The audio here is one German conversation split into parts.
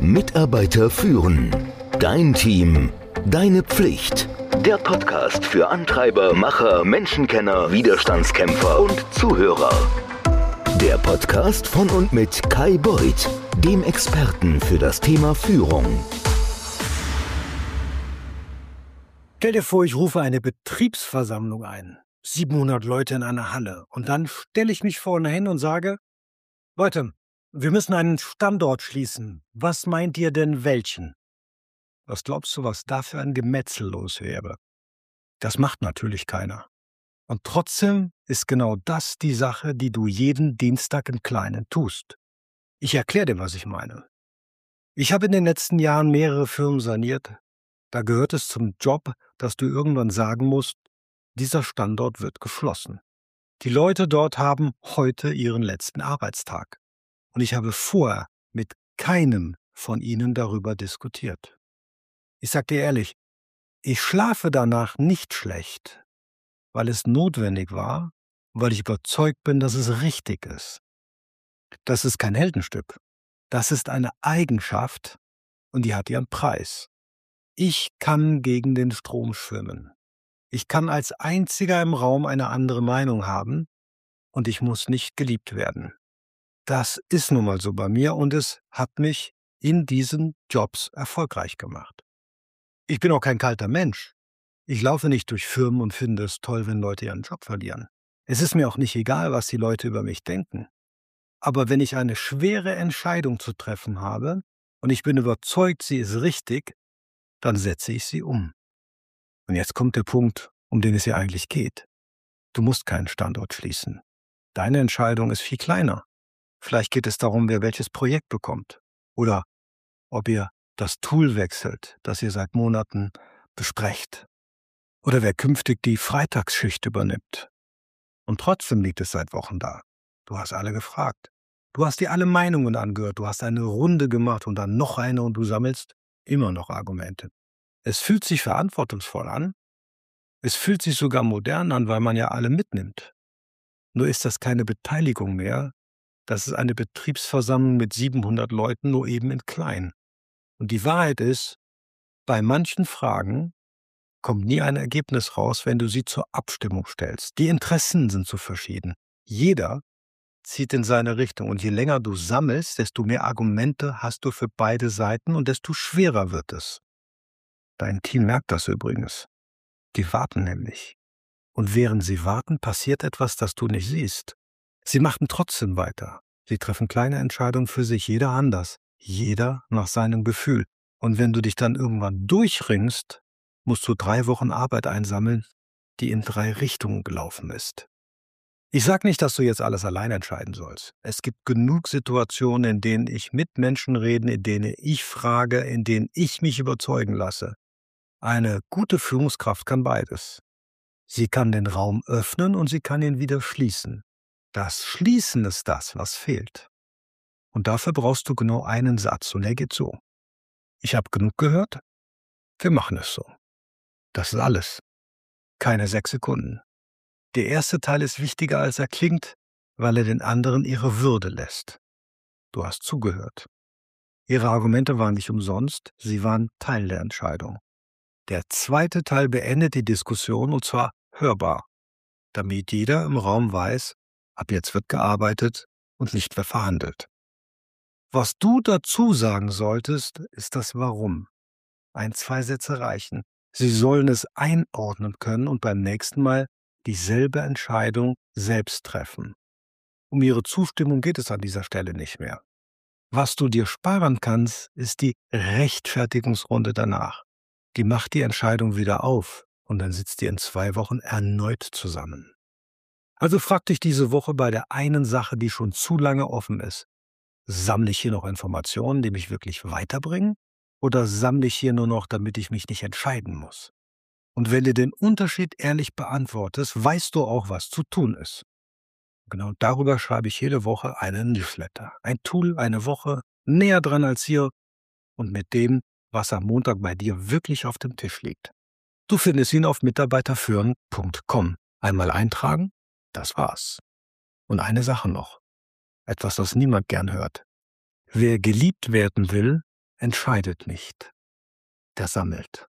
Mitarbeiter führen. Dein Team, deine Pflicht. Der Podcast für Antreiber, Macher, Menschenkenner, Widerstandskämpfer und Zuhörer. Der Podcast von und mit Kai Beuth, dem Experten für das Thema Führung. Stell dir vor, ich rufe eine Betriebsversammlung ein. 700 Leute in einer Halle. Und dann stelle ich mich vorne hin und sage: Leute, wir müssen einen Standort schließen. Was meint ihr denn welchen? Was glaubst du, was da für ein Gemetzel los wäre? Das macht natürlich keiner. Und trotzdem ist genau das die Sache, die du jeden Dienstag im Kleinen tust. Ich erkläre dir, was ich meine. Ich habe in den letzten Jahren mehrere Firmen saniert. Da gehört es zum Job, dass du irgendwann sagen musst: Dieser Standort wird geschlossen. Die Leute dort haben heute ihren letzten Arbeitstag. Und ich habe vorher mit keinem von ihnen darüber diskutiert. Ich sage dir ehrlich, ich schlafe danach nicht schlecht, weil es notwendig war, weil ich überzeugt bin, dass es richtig ist. Das ist kein Heldenstück. Das ist eine Eigenschaft und die hat ihren Preis. Ich kann gegen den Strom schwimmen. Ich kann als einziger im Raum eine andere Meinung haben und ich muss nicht geliebt werden. Das ist nun mal so bei mir und es hat mich in diesen Jobs erfolgreich gemacht. Ich bin auch kein kalter Mensch. Ich laufe nicht durch Firmen und finde es toll, wenn Leute ihren Job verlieren. Es ist mir auch nicht egal, was die Leute über mich denken. Aber wenn ich eine schwere Entscheidung zu treffen habe und ich bin überzeugt, sie ist richtig, dann setze ich sie um. Und jetzt kommt der Punkt, um den es hier eigentlich geht. Du musst keinen Standort schließen. Deine Entscheidung ist viel kleiner. Vielleicht geht es darum, wer welches Projekt bekommt. Oder ob ihr das Tool wechselt, das ihr seit Monaten besprecht. Oder wer künftig die Freitagsschicht übernimmt. Und trotzdem liegt es seit Wochen da. Du hast alle gefragt. Du hast dir alle Meinungen angehört. Du hast eine Runde gemacht und dann noch eine und du sammelst immer noch Argumente. Es fühlt sich verantwortungsvoll an. Es fühlt sich sogar modern an, weil man ja alle mitnimmt. Nur ist das keine Beteiligung mehr. Das ist eine Betriebsversammlung mit 700 Leuten, nur eben in klein. Und die Wahrheit ist, bei manchen Fragen kommt nie ein Ergebnis raus, wenn du sie zur Abstimmung stellst. Die Interessen sind so verschieden. Jeder zieht in seine Richtung. Und je länger du sammelst, desto mehr Argumente hast du für beide Seiten und desto schwerer wird es. Dein Team merkt das übrigens. Die warten nämlich. Und während sie warten, passiert etwas, das du nicht siehst. Sie machen trotzdem weiter. Sie treffen kleine Entscheidungen für sich, jeder anders, jeder nach seinem Gefühl. Und wenn du dich dann irgendwann durchringst, musst du 3 Wochen Arbeit einsammeln, die in 3 Richtungen gelaufen ist. Ich sage nicht, dass du jetzt alles allein entscheiden sollst. Es gibt genug Situationen, in denen ich mit Menschen rede, in denen ich frage, in denen ich mich überzeugen lasse. Eine gute Führungskraft kann beides. Sie kann den Raum öffnen und sie kann ihn wieder schließen. Das Schließen ist das, was fehlt. Und dafür brauchst du genau einen Satz und er geht so: Ich habe genug gehört, wir machen es so. Das ist alles. Keine 6 Sekunden. Der erste Teil ist wichtiger, als er klingt, weil er den anderen ihre Würde lässt. Du hast zugehört. Ihre Argumente waren nicht umsonst, sie waren Teil der Entscheidung. Der zweite Teil beendet die Diskussion und zwar hörbar, damit jeder im Raum weiß, ab jetzt wird gearbeitet und nicht mehr verhandelt. Was du dazu sagen solltest, ist das Warum. 2 Sätze reichen. Sie sollen es einordnen können und beim nächsten Mal dieselbe Entscheidung selbst treffen. Um ihre Zustimmung geht es an dieser Stelle nicht mehr. Was du dir sparen kannst, ist die Rechtfertigungsrunde danach. Die macht die Entscheidung wieder auf und dann sitzt ihr in 2 Wochen erneut zusammen. Also frag dich diese Woche bei der einen Sache, die schon zu lange offen ist: Sammle ich hier noch Informationen, die mich wirklich weiterbringen? Oder sammle ich hier nur noch, damit ich mich nicht entscheiden muss? Und wenn du den Unterschied ehrlich beantwortest, weißt du auch, was zu tun ist. Genau darüber schreibe ich jede Woche einen Newsletter. Ein Tool, eine Woche, näher dran als hier und mit dem, was am Montag bei dir wirklich auf dem Tisch liegt. Du findest ihn auf mitarbeiterführen.com. Einmal eintragen, das war's. Und eine Sache noch. Etwas, das niemand gern hört. Wer geliebt werden will, entscheidet nicht, der sammelt.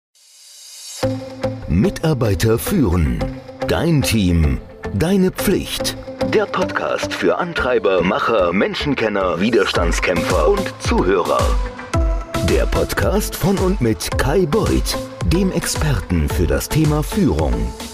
Mitarbeiter führen. Dein Team, deine Pflicht. Der Podcast für Antreiber, Macher, Menschenkenner, Widerstandskämpfer und Zuhörer. Der Podcast von und mit Kai Beuth, dem Experten für das Thema Führung.